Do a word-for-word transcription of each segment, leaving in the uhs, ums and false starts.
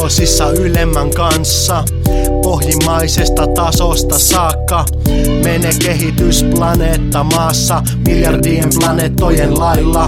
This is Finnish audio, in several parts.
symbiosissa ylemmän kanssa. Pohjimmaisesta tasosta saakka menee kehitys planeetta maassa miljardien planeettojen lailla.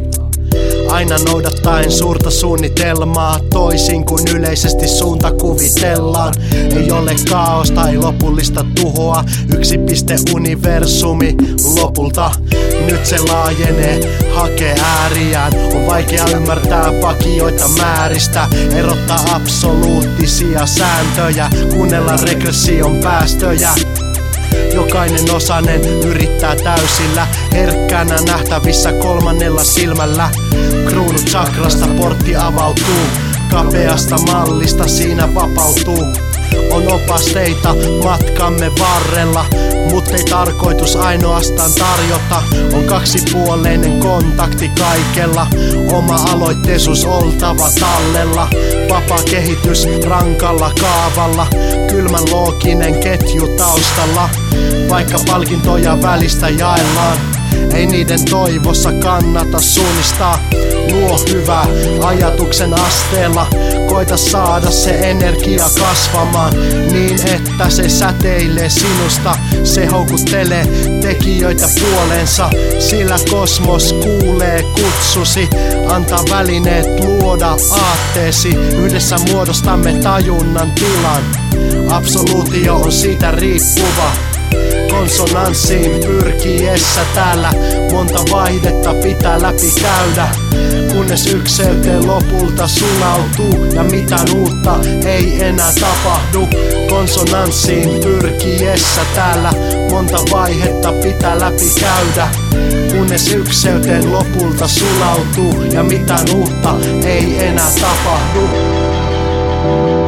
Aina noudattaen suurta suunnitelmaa, toisin kuin yleisesti suunta kuvitellaan. Ei ole kaaosta, ei lopullista tuhoa, yksi piste universumi lopulta. Nyt se laajenee, hakee ääriään. On vaikea ymmärtää vakioita määristä, erottaa absoluuttisia sääntöjä, kuunnella regression päästöjä. Jokainen osanen yrittää täysillä, herkkänä nähtävissä kolmannella silmällä. Kruunu chakrasta portti avautuu, kapeasta mallista siinä vapautuu. On opasteita matkamme varrella, mut ei tarkoitus ainoastaan tarjota. On kaksipuoleinen kontakti kaikella, oma aloitteisuus oltava tallella. Vapaa kehitys rankalla kaavalla, kylmän looginen ketju taustalla. Vaikka palkintoja välistä jaellaan, ei niiden toivossa kannata suunnistaa. Luo hyvää ajatuksen asteella, koita saada se energia kasvamaan niin, että se säteilee sinusta. Se houkuttelee tekijöitä puoleensa, sillä kosmos kuulee kutsusi. Antaa välineet luoda aatteesi, yhdessä muodostamme tajunnan tilan. Absoluutio on siitä riippuva. Konsonanssiin pyrkiessä täällä monta vaihdetta pitää läpi käydä, kunnes ykseyteen lopulta sulautuu ja mitään uutta ei enää tapahdu. Konsonanssiin pyrkiessä täällä monta vaihetta pitää läpi käydä, kunnes ykseyteen lopulta sulautuu ja mitään uutta ei enää tapahdu.